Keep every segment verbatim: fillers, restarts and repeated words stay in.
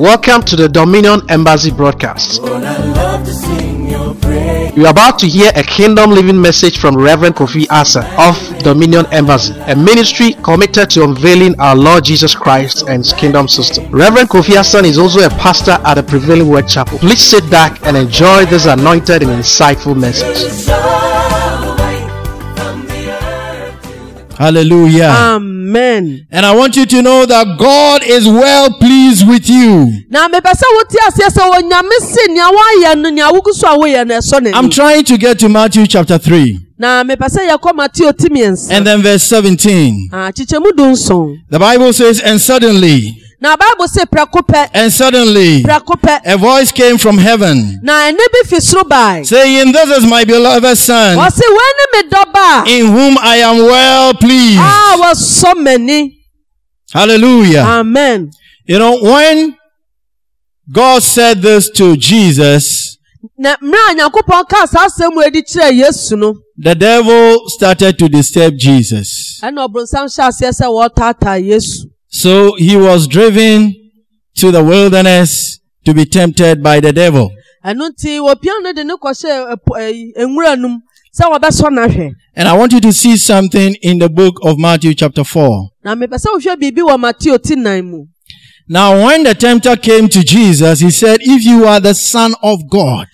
Welcome to the Dominion Embassy broadcast. You are about to hear a kingdom living message from Reverend Kofi Asa of Dominion Embassy, a ministry committed to unveiling our Lord Jesus Christ and His kingdom system. Reverend Kofi Asa is also a pastor at the Prevailing Word Chapel. Please sit back and enjoy this anointed and insightful message. Hallelujah. Amen. And I want you to know that God is well pleased with you. I'm trying to get to Matthew chapter three. And then verse seventeen. The Bible says, and suddenly, Now Bible say and suddenly a voice came from heaven saying, this is my beloved son, in whom I am well pleased. Ah, was so many. Hallelujah. Amen. You know, when God said this to Jesus, the devil started to disturb Jesus. So he was driven to the wilderness to be tempted by the devil. And I want you to see something in the book of Matthew chapter four. Now when the tempter came to Jesus, he said, if you are the Son of God.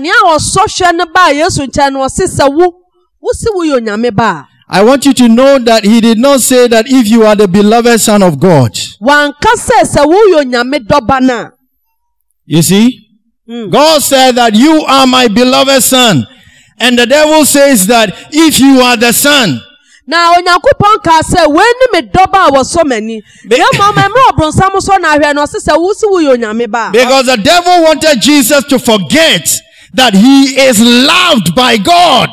I want you to know that he did not say that if you are the beloved Son of God. You see? Mm. God said that you are my beloved Son. And the devil says that if you are the Son. Now, Onyankopon ka say when me doba was so many. Because the devil wanted Jesus to forget that he is loved by God.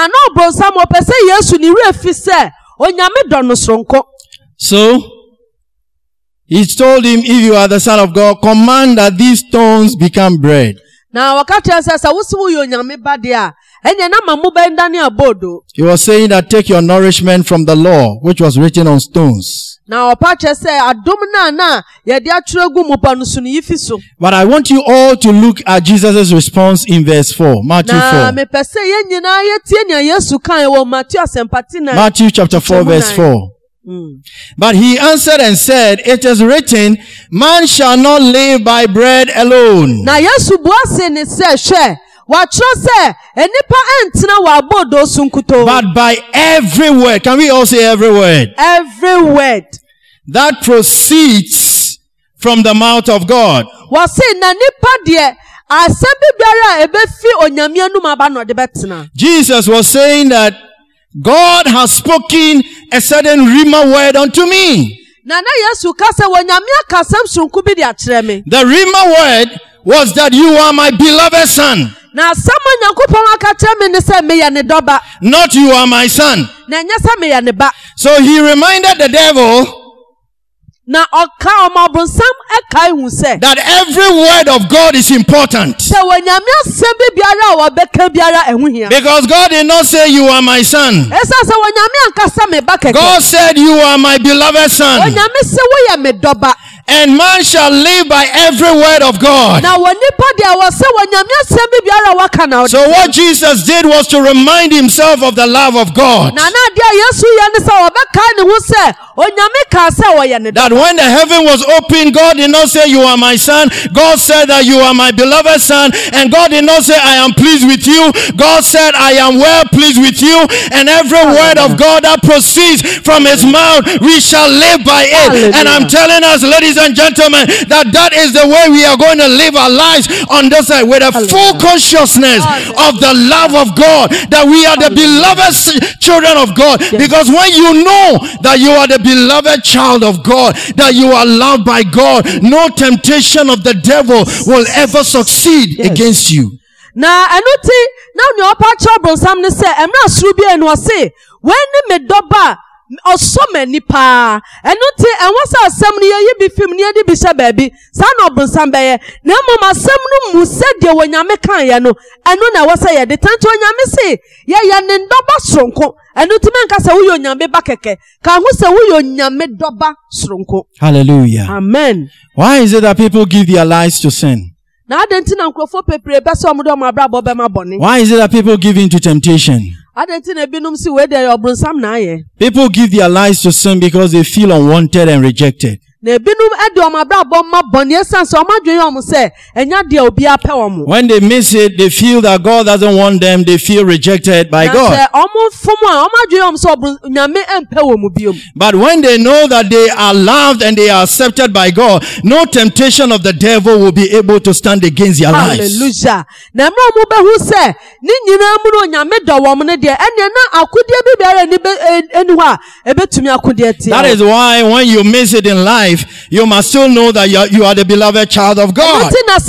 So he told him, if you are the Son of God, command that these stones become bread. Now he was saying that take your nourishment from the law, which was written on stones. Now, but I want you all to look at Jesus' response in verse four, Matthew four. Matthew chapter four, verse four. Mm. But he answered and said, it is written, man shall not live by bread alone. Now, but by every word. Can we all say every word? Every word that proceeds from the mouth of God. Jesus was saying that God has spoken a certain rhema word unto me. The rhema word was that you are my beloved Son. Not you are my son. So he reminded the devil that every word of God is important. Because God did not say you are my son. God said you are my beloved Son. And man shall live by every word of God. So what Jesus did was to remind himself of the love of God. That when the heaven was open, God did not say you are my son. God said that you are my beloved Son. And God did not say I am pleased with you. God said I am well pleased with you. And every word of God that proceeds from his mouth, we shall live by it. Hallelujah. And I'm telling us, ladies and gentlemen, that that is the way we are going to live our lives on this side, with a full consciousness of the love of God, that we are the beloved children of God. Because when you know that you are the beloved child of God, that you are loved by God, no temptation of the devil will ever succeed yes. against you. Now, I know now your patch of some say, I'm not sure and was say, when me doba osomani pa eno ti enwo sa asem ne ye bi film ne de bi hye baabi sa na obonsam beye na mom asem no mu se de wonyame kan ye no eno na wo se ye de tanto wonyame se ye ye ne ndoba soronko eno ti men ka se wo yonyame ba keke ka hu se wo yonyame doba soronko. Hallelujah. Amen. Why is it that people give their lives to sin? Why is it that people give in to temptation? People give their lives to sin because they feel unwanted and rejected. When they miss it, they feel that God doesn't want them. They feel rejected by God. But when they know that they are loved and they are accepted by God, no temptation of the devil will be able to stand against their lives. Hallelujah. That is why when you miss it in life, you must still know that you are, you are the beloved child of God.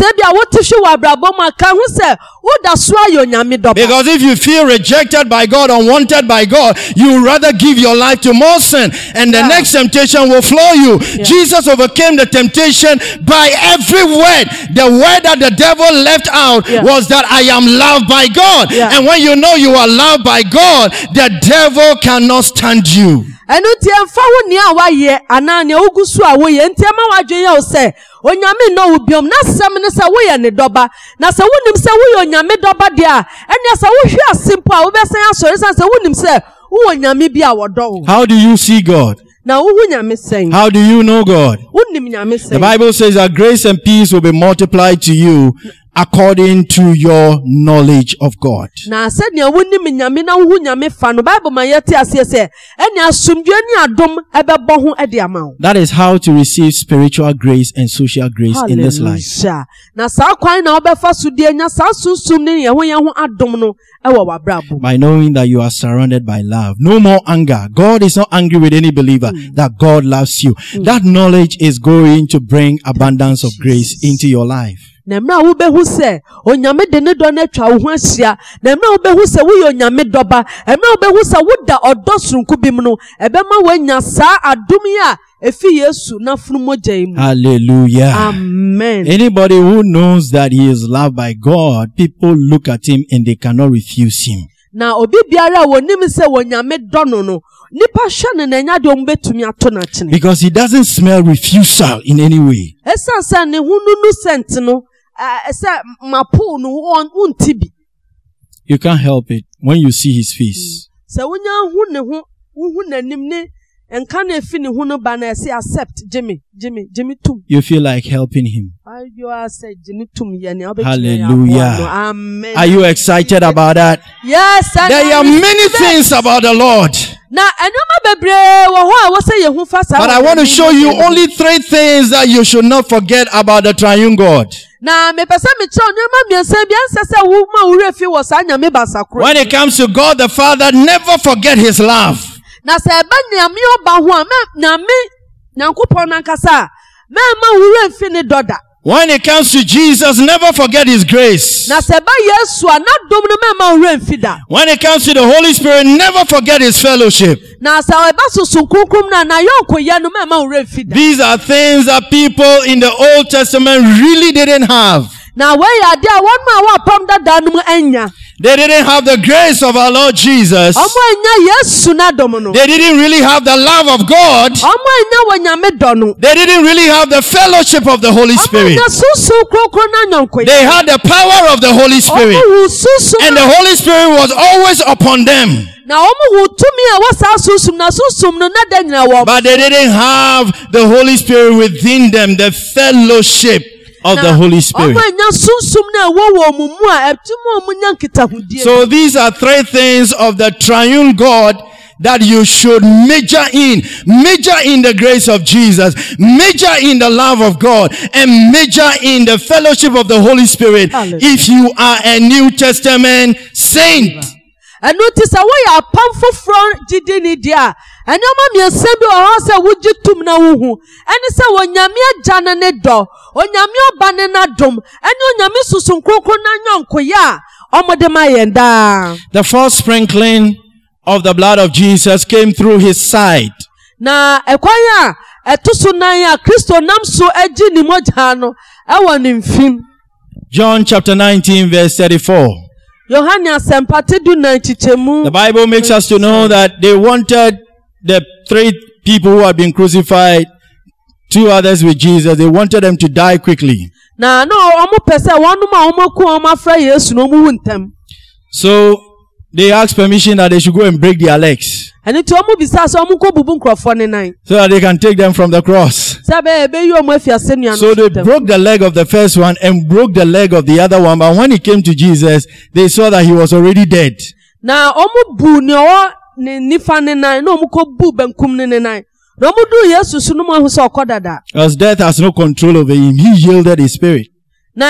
Because if you feel rejected by God, unwanted by God, you would rather give your life to more sin, and the yeah. next temptation will flow you. Yeah. Jesus overcame the temptation by every word. The word that the devil left out yeah. was that I am loved by God. Yeah. And when you know you are loved by God, the devil cannot stand you. Enu ti emfa wo ni awaye ananya ogusu awoye ntema wadwen ya o se onyame no ubiom na sem ne se wo ye ne doba na se wonim se wo ye onyame doba de a ene se wo hwe asimpo a wo besen asore san se wonim se wo onyame bi a wodo. How do you see God? Na wo onyame sen. How do you know God? Wonim nyame sen. The Bible says that grace and peace will be multiplied to you according to your knowledge of God. Na said ne wonim nyame na wo nyame fa no Bible ma yete ase se ene asomdwe ni adom ebebo ho ede ama. That is how to receive spiritual grace and social grace in this life. Na sa kwan na obefa so de nya sa sunsum ne ye ho ye ho adom no ewo wabrabo. By knowing that you are surrounded by love. No more anger. God is not angry with any believer. Mm. That God loves you. Mm. That knowledge is going to bring abundance of grace into your life. Nemra wo behu se onyame de ne do na twa wo ho ahia nemra wo behu se wo ye onyame doba emra wo behu se wo da odo sunku bim no ebema wanya sa adum ya efi Yesu na funu mogya. Hallelujah. Amen. Anybody who knows that he is loved by God, people look at him and they cannot refuse him. Na obi biara wonim se wonyame do no no nipa hwane na nya de ombetumi ato na kine. Because he doesn't smell refusal in any way. Esa sa ne hununu sent no esa mapu no untibi. You can't help it when you see his face. Se wonya hu ne ho hu nanim ne enka na efi ne hu no ba na ese accept Jimmy Jimmy Jimmy tum. You feel like helping him. You are said Jimmy tum ye ne. Hallelujah. Amen. Are you excited about that? Yes. There are many things about the Lord. But I want to show you only three things that you should not forget about the triune God. When it comes to God the Father, never forget his love. When it comes to Jesus, never forget his grace. When it comes to the Holy Spirit, never forget his fellowship. These are things that people in the Old Testament really didn't have. They didn't have the grace of our Lord Jesus. They didn't really have the love of God. They didn't really have the fellowship of the Holy Spirit. They had the power of the Holy Spirit. And the Holy Spirit was always upon them. But they didn't have the Holy Spirit within them, the fellowship of the Holy Spirit. So these are three things of the triune God that you should major in. Major in the grace of Jesus, major in the love of God, and major in the fellowship of the Holy Spirit. If you are a New Testament saint. And notice a way a powerful front jidini dia. And your mammy assembly or house would you tum na uhu. And it's a one yamia jana ne do. On yamio banana dum. And your yamisu sun kroko na yon koya. Omo de mayenda. The first sprinkling of the blood of Jesus came through his side. Na ekwanya etusu nan ya Kristo nam so agi ni mogya no ewo ni mfim. John chapter nineteen verse thirty-four. The Bible makes us to know that they wanted the three people who had been crucified, two others with Jesus, they wanted them to die quickly. So they asked permission that they should go and break their legs, so that they can take them from the cross. So they broke the leg of the first one and broke the leg of the other one. But when he came to Jesus, they saw that he was already dead. Because death has no control over him. He yielded his spirit. So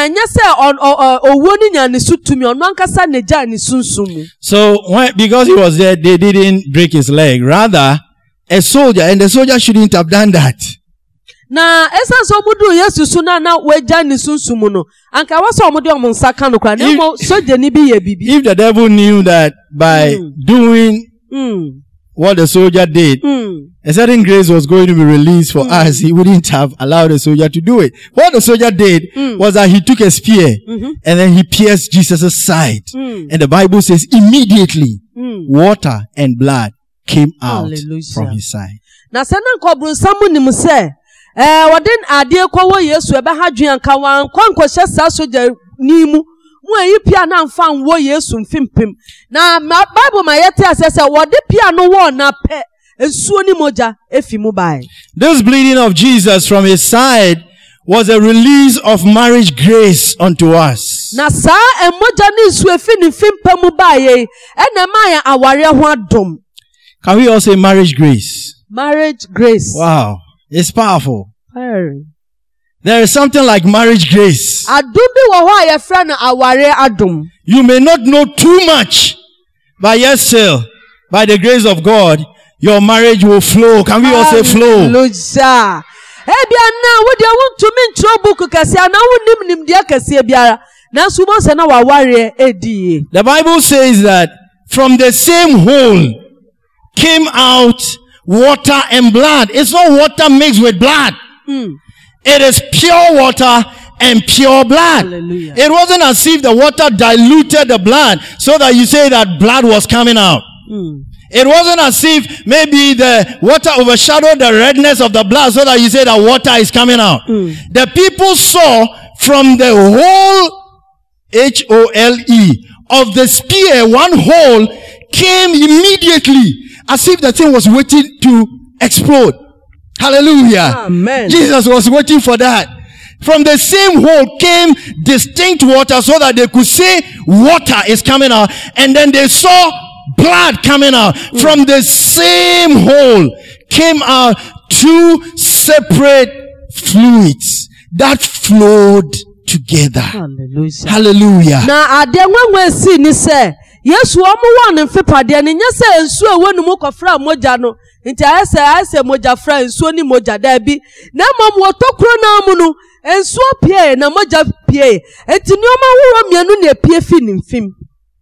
when, because he was dead, they didn't break his leg. Rather, a soldier, and the soldier shouldn't have done that. If, if the devil knew that by mm. doing mm. what the soldier did, mm. a certain grace was going to be released for mm. us, he wouldn't have allowed the soldier to do it. What the soldier did mm. was that he took a spear mm-hmm. and then he pierced Jesus' side. Mm. And the Bible says immediately mm. water and blood came out Hallelujah. From his side. Na sana nkobru samu ni mse eh wadin adie kwa wo Yesu ebe ha dwen ka wan kwankwo hye sa soja ni mu mu ayi pia na mfa wo Yesu mfimpim na Bible ma yete asese wode pia no wo na pe ensuo ni moja efi mu bai. This bleeding of Jesus from his side was a release of marriage grace unto us. Na sa emoja ni nsuo efi ni mfimpam mu bai e na ma ya aware ho adom. Can we all say marriage grace? Marriage grace. Wow. It's powerful. Very. There is something like marriage grace. You may not know too much, but yet still, by the grace of God, your marriage will flow. Can we all say flow? The Bible says that from the same hole came out water and blood. It's not water mixed with blood. Mm. It is pure water and pure blood. Hallelujah. It wasn't as if the water diluted the blood so that you say that blood was coming out. Mm. It wasn't as if maybe the water overshadowed the redness of the blood so that you say that water is coming out. Mm. The people saw from the whole H O L E of the spear, one hole came immediately as if the thing was waiting to explode. Hallelujah. Amen. Jesus was waiting for that. From the same hole came distinct water so that they could say water is coming out. And then they saw blood coming out. Mm. From the same hole came out two separate fluids that flowed together. Hallelujah. Hallelujah. Now, I didn't want to see this. Yes, one more one fipade and yes, and so when you mock fra mojano, into I say, I say moja fra and so ni moja debi. Na mom wotokro na munu, and so pie, na moja pie, and to no man who mianu ne pie fin in film.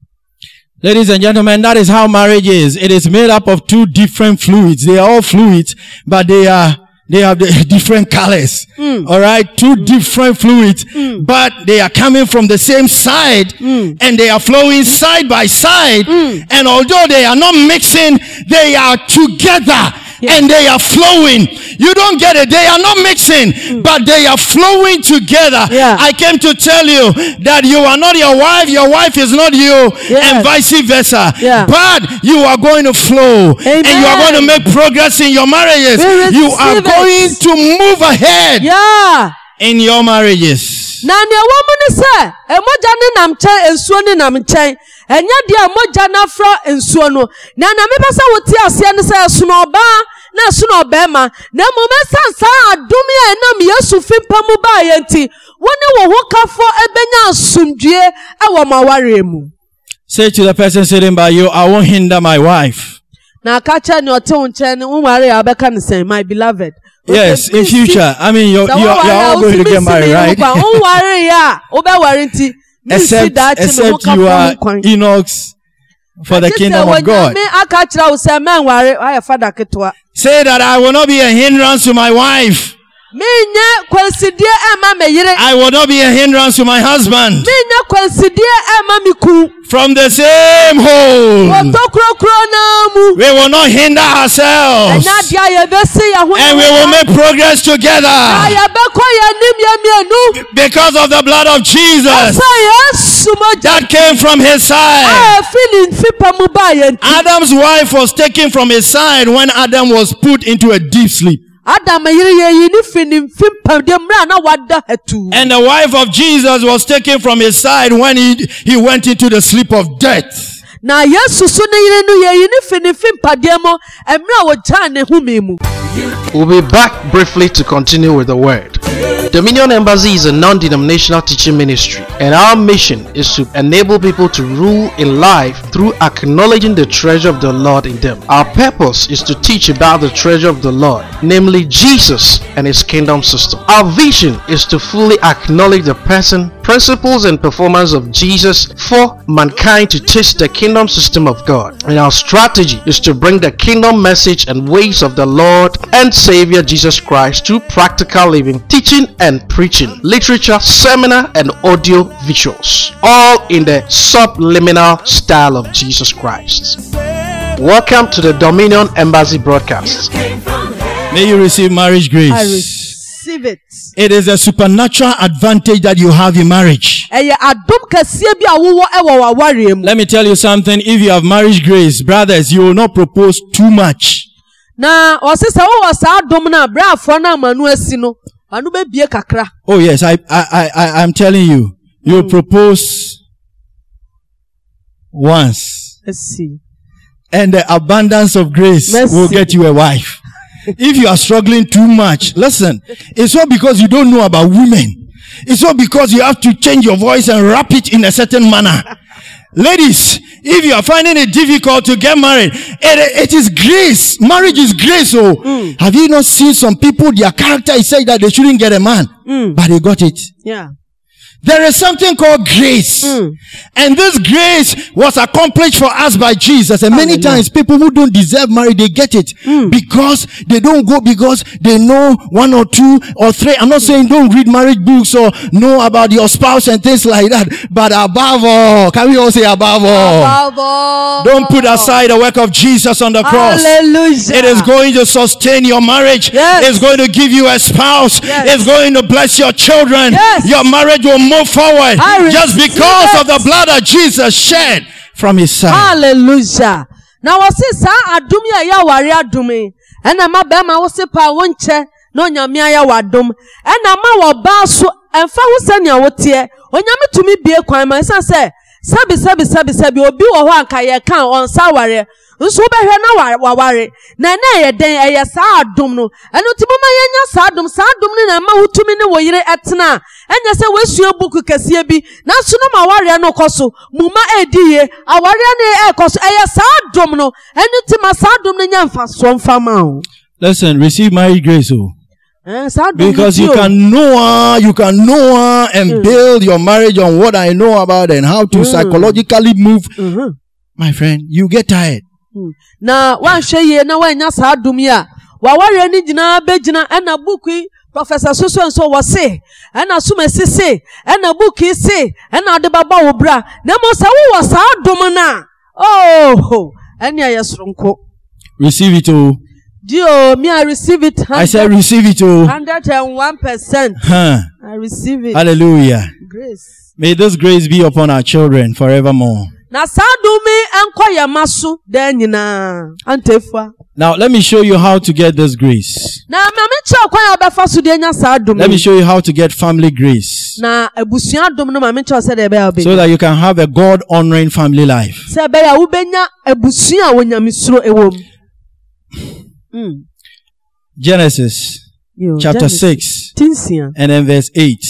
Ladies and gentlemen, that is how marriage is. It is made up of two different fluids. They are all fluids, but they are They have the different colors. Mm. All right. Two mm. different fluids, mm. but they are coming from the same side mm. and they are flowing side by side. Mm. And although they are not mixing, they are together. Yeah. And they are flowing. You don't get it. They are not mixing, mm. but they are flowing together. Yeah. I came to tell you that you are not your wife, your wife is not you, yes. and vice versa. Yeah. But you are going to flow. Amen. And you are going to make progress in your marriages. You are it. going to move ahead yeah. in your marriages. Na ne woman say, e moja ni nam chen ensuo ni nam chen. Enya dia moja na fra ensuo no. Na na me pesa woti ase ne say suno ba na suno be ma. Na mo me sansa adumi e nam Yesu fimpa mu ba ye nti. Woni wo ho kafo ebenya asumdue e wo maware mu. Say to the person sitting by you, I won't hinder my wife. Na kacha ni ote unche ni umare ya beka ni say, my beloved. Yes, in future. I mean, you're, you're, you're all going to get married, right? except except you are Enoch's for the kingdom of God. Say that I will not be a hindrance to my wife. I will not be a hindrance to my husband. From the same home, we will not hinder ourselves, and we will make progress together because of the blood of Jesus that came from his side. Adam's wife was taken from his side when Adam was put into a deep sleep. And the wife of Jesus was taken from his side when he, he went into the sleep of death. We'll be back briefly to continue with the word. Dominion Embassy is a non-denominational teaching ministry, and our mission is to enable people to rule in life through acknowledging the treasure of the Lord in them. Our purpose is to teach about the treasure of the Lord, namely Jesus and his kingdom system. Our vision is to fully acknowledge the person, principles, and performance of Jesus for mankind to taste the kingdom system of God. And our strategy is to bring the kingdom message and ways of the Lord and Savior Jesus Christ to practical living, teaching and preaching, literature, seminar, and audio visuals, all in the subliminal style of Jesus Christ. Welcome to the Dominion Embassy broadcast. May you receive marriage grace. I receive it. It is a supernatural advantage that you have in marriage. Let me tell you something. If you have marriage grace, brothers, you will not propose too much. Oh yes, I I I I'm telling you, you will propose once. Let's see. And the abundance of grace Let's will see. Get you a wife. If you are struggling too much, listen, it's not because you don't know about women. It's not because you have to change your voice and rap it in a certain manner. Ladies, if you are finding it difficult to get married, it, it is grace. Marriage is grace. Oh, mm. Have you not seen some people, their character is said that they shouldn't get a man, mm. but they got it. Yeah. There is something called grace. Mm. And this grace was accomplished for us by Jesus. And many times people who don't deserve marriage, they get it. Mm. Because they don't go because they know one or two or three. I'm not saying don't read marriage books or know about your spouse and things like that. But above all, can we all say above all? Above all. Don't put aside the work of Jesus on the cross. Hallelujah. It is going to sustain your marriage. Yes. It's going to give you a spouse. Yes. It's going to bless your children. Yes. Your marriage will move forward just because it. of the blood of Jesus shed from his side. Hallelujah. Now I say sa adum ya ya ware adum e na ma be ma wo se pa wo nche na onyame ya wadum e na ma wo ba so emfa wo se ne wo te onyame tumi bie kwan ma san se sabi sabi sabi sabi obi wo ho anka ye kan on sa ware nso be hwe na waware na na ye den eye sa adum no eno ti mama ye nya sa adum sa adum ni na ma wutumi ni wo yire etena enya se wesuo buku kase bi na so no ma ware no koso muma ediye aware ne e koso eye sa adum no eno ti ma sa adum ni nya mfa so mfa ma o. Listen, receive my grace oh. Eh, because you can know her, you can know her and mm. build your marriage on what I know about and how to mm. psychologically move. Mm-hmm. My friend, you get tired. Na wan hweye na wan nya sa adum ya wa ware ni gina begina na buku Professor Soso nso wo se na sumesi se na buku se na de baba wo bra na mo sa wo sa adum na oh anya yesronko. Receive it oh. Dio, me I receive it. I said receive it oh. one hundred one percent. Huh. I receive it. Hallelujah. Grace. May this grace be upon our children forevermore. Na sadumi enko yamasu den nyina antefua. Now let me show you how to get this grace. Na me me che kwan ya befa so de nya sadumi. Let me show you how to get family grace. Na ebusua adum no ma me che se de be obe. So that you can have a God honoring family life. Se be ya wo benya ebusua wonyamesuro ewom. Mm. Genesis Yo, chapter Genesis. six and then verse eight.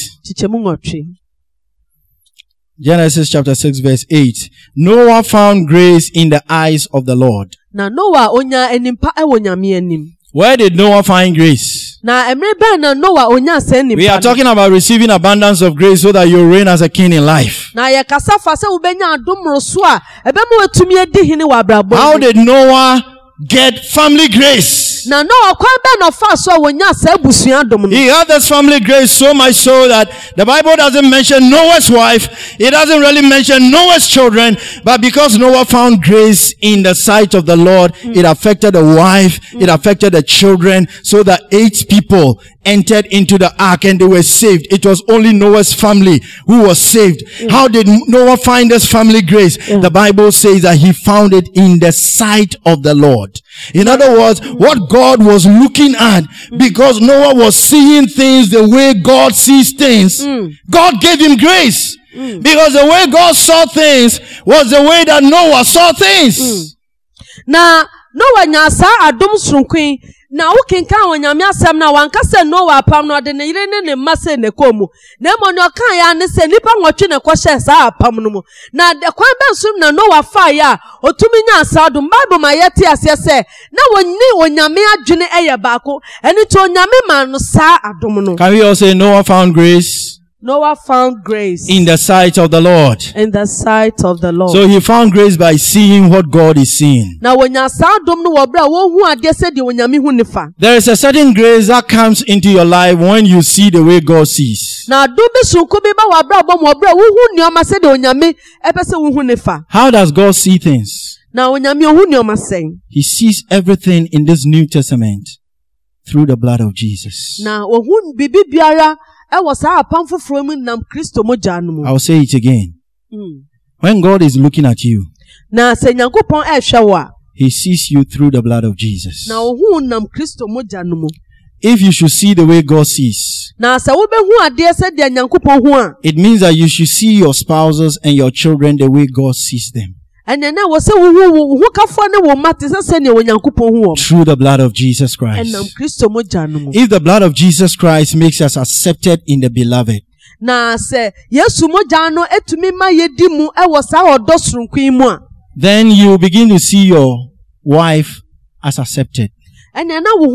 Genesis chapter six verse eight. Noah found grace in the eyes of the Lord. Na Noah onya enimpa e wonyame anim. Where did Noah find grace? Na emre ben na Noah onya se ni. We are talking about receiving abundance of grace so that you reign as a king in life. Na ye kasa fa se ubenya adom roso a ebe mo etumi edi hene wa abrabo. How did Noah get family grace? Na Noah kwan be no fa so wonya se abusua adom no. He had this family grace so much so that the Bible doesn't mention Noah's wife, it doesn't really mention Noah's children, but because Noah found grace in the sight of the Lord, mm. it affected the wife, mm. it affected the children, so that eight people entered into the ark and they were saved. It was only Noah's family who was saved. Mm. How did Noah find this family grace? Yeah. The Bible says that he found it in the sight of the Lord. In other words, what God was looking at, because Noah was seeing things the way God sees things, mm. God gave him grace. Mm. Because the way God saw things was the way that Noah saw things. Mm. Now, Noah nyasa adom srunkwi na ukinka wonyame asem na wanka se Noah apam no de ne yire ne ne mase ne komu na mo no kan ya ne se nipa nwotwe ne kohye sa apam no mu na de kwan bensum na Noah fa ya otumi nya asa adom Bible ma yete ase se na wonni wonyame adwene eye baako eni to onyame ma no sa adom no. Can we all say Noah found grace? Noah found grace in the sight of the Lord. In the sight of the Lord. So he found grace by seeing what God is seeing. There is a certain grace that comes into your life when you see the way God sees. How does God see things? He sees everything in this New Testament through the blood of Jesus. I'll say it again. Mm. When God is looking at you, He sees you through the blood of Jesus. If you should see the way God sees, it means that you should see your spouses and your children the way God sees them. Through the blood of Jesus Christ. If the blood of Jesus Christ makes us accepted in the beloved, then you begin to see your wife as accepted. And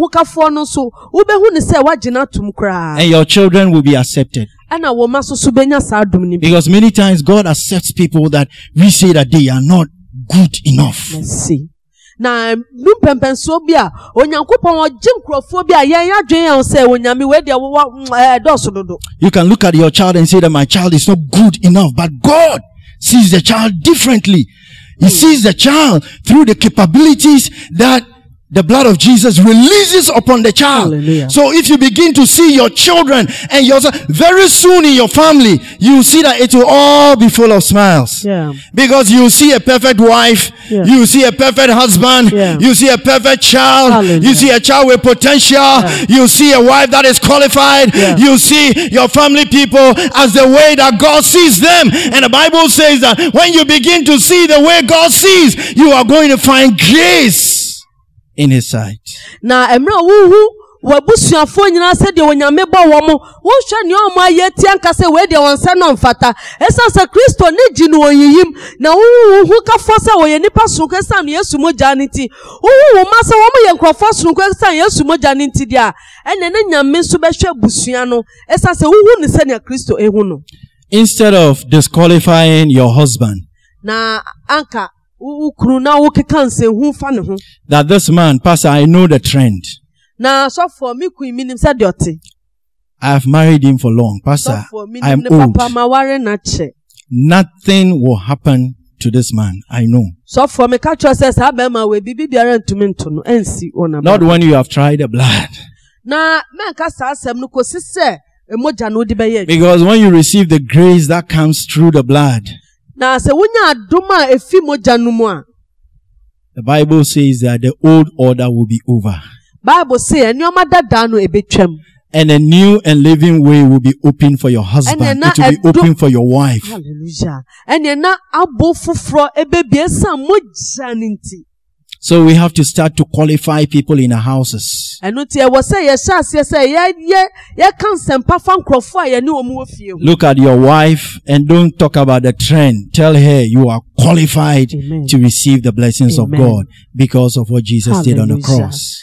your children will be accepted. Because many times God accepts people that we say that they are not good enough. Na you can look at your child and say that my child is not good enough, but God sees the child differently. He mm. sees the child through the capabilities that the blood of Jesus releases upon the child. Hallelujah. So if you begin to see your children and yourself, very soon in your family, you see that it will all be full of smiles. Yeah. Because you see a perfect wife, yeah. you see a perfect husband, yeah. you see a perfect child, Hallelujah. You see a child with potential, yeah. you see a wife that is qualified, yeah. you see your family people as the way that God sees them. And the Bible says that when you begin to see the way God sees, you are going to find grace in His sight. Na emra wuhu wabusuafo nyina se de onyame bo wo mo wo hwe ne o mo ayeti anka se we de wonse no mfata esa se Kristo ne gi no oyiyim na wuhu ka fo se wo ye nipa sunko esa no Yesu moja nti wuhu ma se wo mo ye nkrofo sunko esa Yesu moja nti dia ene ne nyame so be hwe busua no esa se wuhu ne se ne Kristo ehu no. Instead of disqualifying your husband, na anka that this man, Pastor, I know the trend. I have married him for long, Pastor. I am old. Nothing will happen to this man. I know. Not when you have tried the blood. Because when you receive the grace that comes through the blood, the Bible says that the old order will be over. Bible say and a new and living way will be open for your husband. It will be open for your wife. So we have to start to qualify people in our houses. Look at your wife and don't talk about the trend. Tell her you are qualified Amen. To receive the blessings Amen. Of God because of what Jesus Hallelujah. Did on the cross.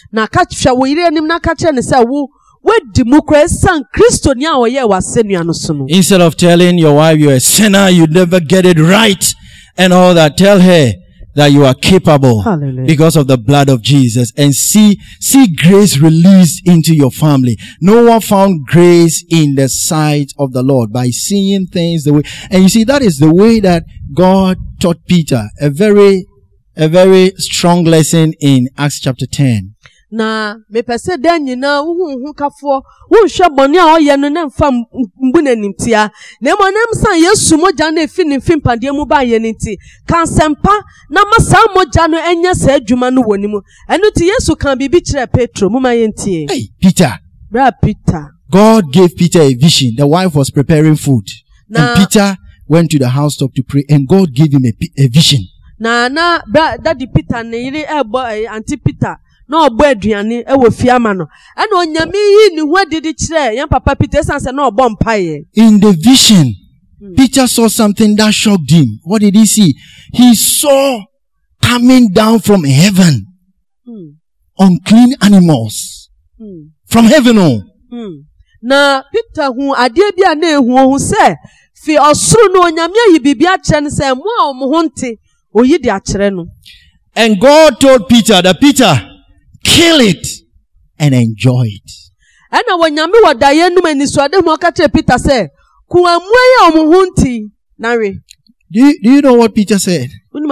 Instead of telling your wife you're a sinner, you never get it right and all that, tell her that you are capable Hallelujah. Because of the blood of Jesus, and see, see grace released into your family. No one found grace in the sight of the Lord by seeing things the way, and you see that is the way that God taught Peter, a very, a very strong lesson in Acts chapter ten. Na me pese den nyina hu hu kafo hu hwe bone a oye no na mfa mbu nanimtia na mo nam san Yesu moja na efi ni fimpade mu ba ye nti kan sempa na masa moja no enya sa adwuma no wonimu eno ti Yesu kan bibi kire Petro mu ma ye ntie. Hey Peter, bra Peter, God gave Peter a vision. The wife was preparing food na, and Peter went to the housetop to pray, and God gave him a, a vision. Na na bra daddy Peter ne yire ebo anti Peter no obo aduane e wo fiama no e na onyame yi ni hu adidi kire yan papa Peter sanse na obo mpaye. In the vision, hmm. Peter saw something that shocked him. What did he see? He saw coming down from heaven hmm. unclean animals hmm. from heaven. Oh. Hmm. Na Peter hu ade bia na ehu hu se fi osuru no onyame yi bibia kire ne se mo a omo ho nte oyi di akire no. And God told Peter that Peter, kill it and enjoy it. Ena wanyame wadaye num anisuade ho ka kire Peter say, "Ku amuye omuhunti nare." Do you, do you know what Peter said?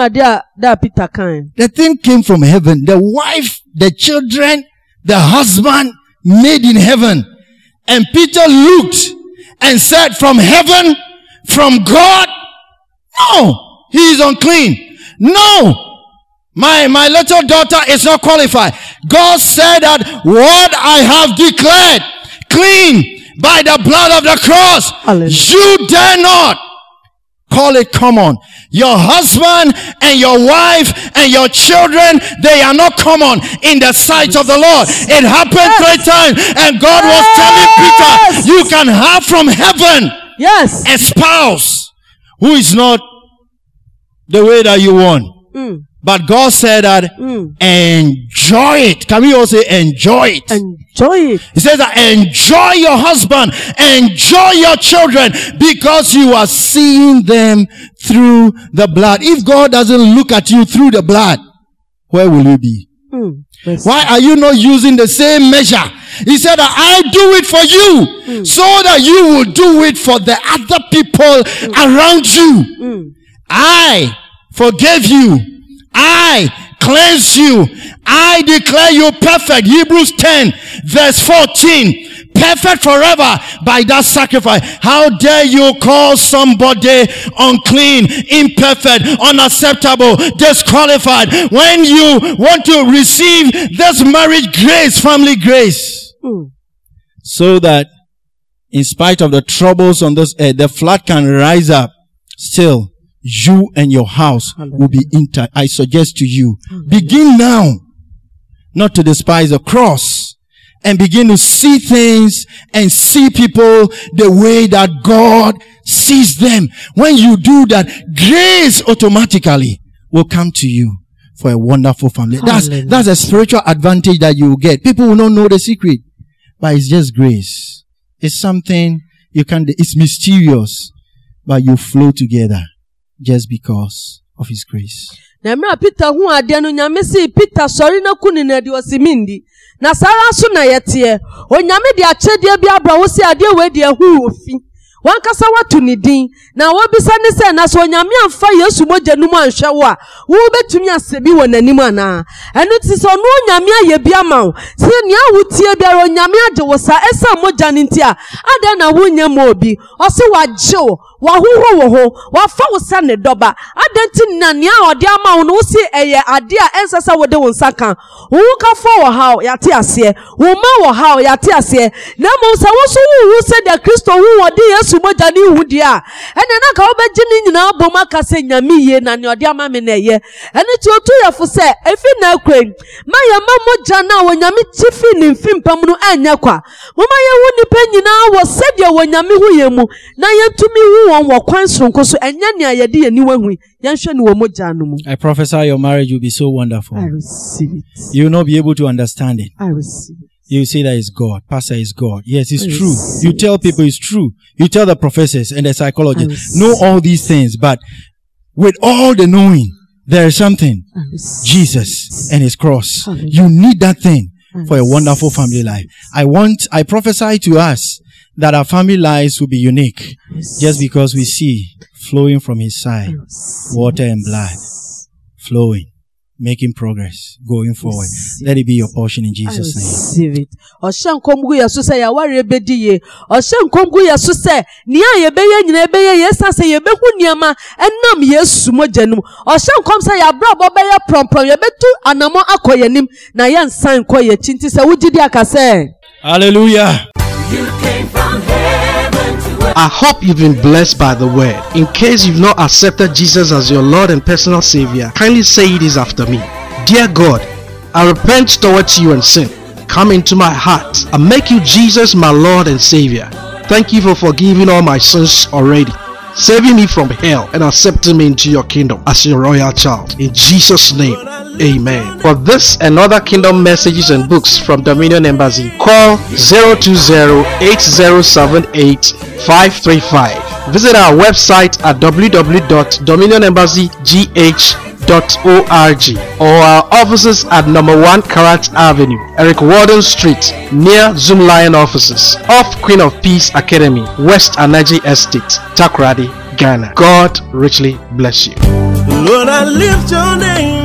Peter can. The thing came from heaven. The wife, the children, the husband made in heaven. And Peter looked and said, from heaven, from God, no, he is unclean. No, my, my little daughter is not qualified. God said that what I have declared clean by the blood of the cross, Hallelujah. You dare not call it common. Your husband and your wife and your children, they are not common in the sight of the Lord. It happened yes. three times, and God yes. was telling Peter, you can have from heaven yes. a spouse who is not the way that you want. Mm. But God said that mm. enjoy it. Can we all say enjoy it? Enjoy it. He says that enjoy your husband, enjoy your children, because you are seeing them through the blood. If God doesn't look at you through the blood, where will you be? Mm. Why are you not using the same measure? He said that I do it for you mm. so that you will do it for the other people mm. around you. Mm. I forgave you. I cleanse you. I declare you perfect. Hebrews ten verse fourteen. Perfect forever by that sacrifice. How dare you call somebody unclean, imperfect, unacceptable, disqualified, when you want to receive this marriage grace, family grace. Mm. So that in spite of the troubles on this earth, the flood can rise up. Still, you and your house Hallelujah. Will be intact. I suggest to you, Hallelujah. Begin now not to despise the cross, and begin to see things and see people the way that God sees them. When you do that, grace automatically will come to you for a wonderful family. Hallelujah. That's, that's a spiritual advantage that you will get. People will not know the secret, but it's just grace. It's something you can, it's mysterious, but you flow together. Just because of his grace. Na mra Peter hu ade no nyame si Peter sori na kuni na de osimindi na sara so na yete onyame de achede bi abra wo si ade we de hu ofi wan kasa watu ni din na wo bisa ne se na so onyame amfa Yesu moja numu anhwe wo a wo betumi asebi wo nanim ana enu ti so no onyame aye bi amawo se nia wutie bi onyame age wo sa esa moja ni ntia ade na wo nya mo obi o se waje wo wahoho wo ho wafa wo sa ne doba adenti na nea ode ama wo no si eye ade a ensesa wo de wo nsaka wo ka fo wo ha yate ase wo ma wo ha yate ase na mo sa wo so wo se de Kristo wo ode Yesu moja ni hu dia ene na ka wo beji ni nyina bom aka se nyame ye na ne ode ama me na ye ene ti otu yefo se efi na kwen ma ya ma moja na wo nyame tifi ni mfimpam no anya kwa mo ma ye hu nipa nyina wo se de wo nyame hu ye mu na ye tumi hu won wo kwan sonko so enya ne ayede ye ni wahu yan hwe ni wo moja no mu. I prophesy your marriage will be so wonderful. I receive it. You will not be able to understand it. I receive it. You say that is God. Pastor is God. Yes, it's true. You tell people it's true. You tell the professors and the psychologists. Know all these things, but with all the knowing, there is something. Jesus and his cross. You need that thing for a wonderful family life. I want, I prophesy to us that our family lives will be unique just because we see flowing from his side, water and blood flowing, making progress, going forward. Let it be your portion in Jesus' name. Receive it. Oshan komgu yesu se ya ware bediye. Oshan komgu yesu se niya yebeye nyina ebeye yesa se yebehu niama enam Yesu mojanum. Oshan kom se ya bra bobeye promprom yebetu anamo akoyenim na yan san koye chinti se wujidi akase. Hallelujah. You came from heaven to earth. I hope you've been blessed by the word. In case you've not accepted Jesus as your Lord and personal Savior, kindly say this after me. Dear God, I repent towards you and sin. Come into my heart and make you Jesus my Lord and Savior. Thank you for forgiving all my sins already, saving me from hell and accepting me into your kingdom as your royal child. In Jesus' name, amen. For this and other kingdom messages and books from Dominion Embassy, call zero two zero, eight zero seven eight, five three five. Visit our website at w w w dot dominion embassy g h dot org or our offices at number one Karat Avenue, Eric Warden Street, near Zoom Lion offices, off Queen of Peace Academy, West Anaji Estate, Takoradi, Ghana. God richly bless you. Lord, I lift your name.